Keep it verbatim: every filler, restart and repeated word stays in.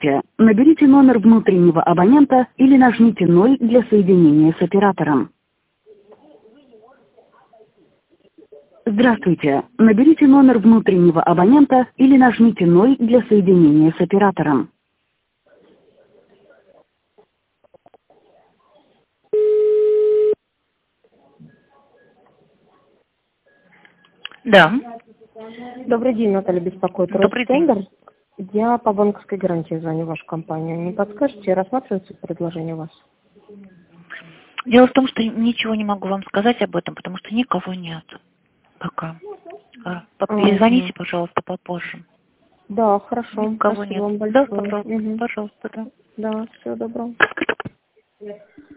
Наберите номер внутреннего абонента или нажмите ноль для соединения с оператором. Здравствуйте. Наберите номер внутреннего абонента или нажмите ноль для соединения с оператором. Да. Добрый день, Наталья беспокоит. Добрый день. Ростендер. Я по банковской гарантии звоню в вашу компанию. Не подскажете, рассматривается предложение у вас? Дело в том, что ничего не могу вам сказать об этом, потому что никого нет пока. А, Перезвоните, пожалуйста, попозже. Да, хорошо. Никого Спасибо нет. вам Да, большое. пожалуйста, Угу. пожалуйста, да. Да, всего доброго.